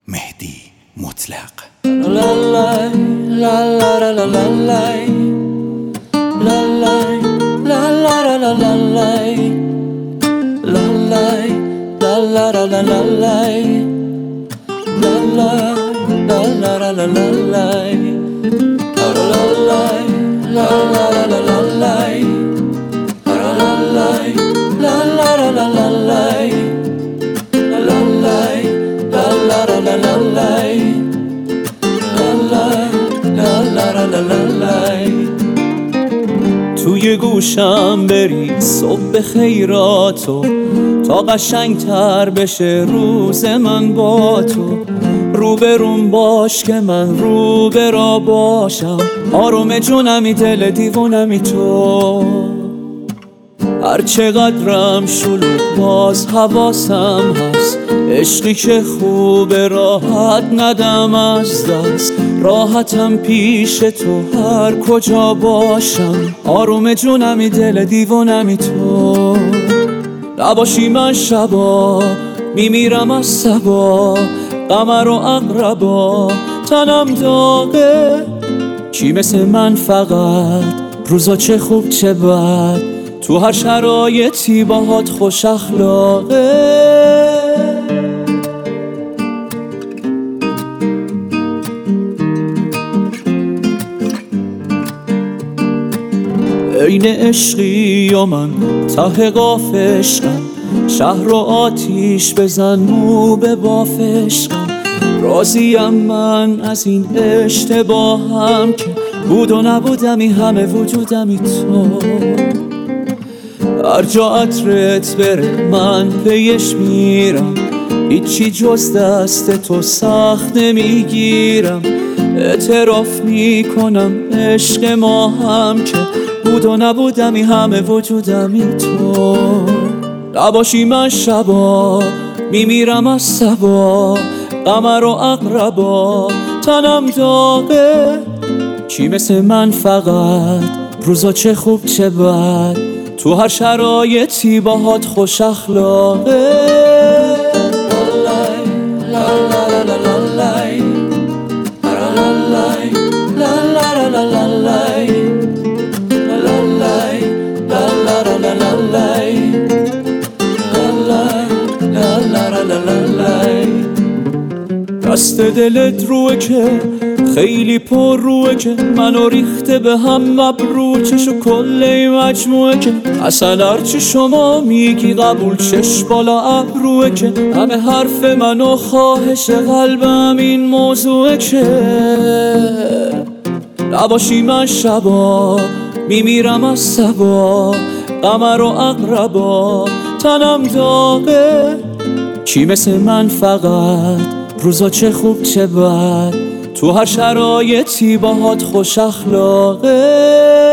مهدی مطلق. توی گوشم بری صبح خیراتو تا قشنگتر بشه روز من با تو. روبروم باش که من روبرا باشم، آروم جونمی دل دیوونمی تو. هر چقدرم شلوغ باز حواسم هست، عشقی که خوبه راحت ندم از دست. راحتم پیش تو هر کجا باشم، آروم جونمی دل دیوونمی تو. نباشی من شبا میمیرم از صبا، قمر و عقربا تنم داغه. کی مثل من فقط روزا چه خوب چه بد، تو هر شرایطی باهات خوش اخلاقه. عین عشقی و من ته قاف عشقم، شهر و آتیش بزن مو به باف عشقم. راضیم من از این اشتباهم که بود و نبودمی همه وجودمی تو. هر جا عطرت بره من پیش میرم، هیچی جز دست تو سخت نمیگیرم. اعتراف میکنم عشق ما هم که بود و نبودمی همه وجودمی تو. نباشی من شبا میمیرم از صبا، قمر و عقربا تنم داغه. کی مثل من فقط روزا چه خوب چه بد، تو هر شرایطی باهات خوش اخلاقه. دست دلت روه که خیلی پر روه که منو ریخته به هم مبرو. چشو کله مجموعه که اصلا هرچی شما میگی قبول. چش بالا ابروه که همه حرف منو خواهش قلبم این موضوعه که نباشی من شبا میمیرم از صبا، قمر و عقربا تنم داغه. کی مثل من فقط روزا چه خوب چه بد، تو هر شرایطی باهات خوش اخلاقه.